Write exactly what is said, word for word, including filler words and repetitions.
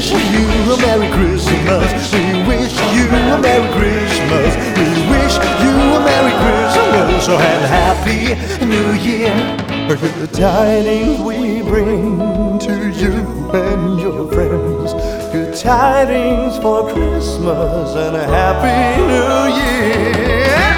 wish you a Merry Christmas. We wish you a Merry Christmas. We wish you a Merry Christmas and Happy New Year. The tidings we bring to you and your friends. Good tidings for Christmas and a Happy New Year.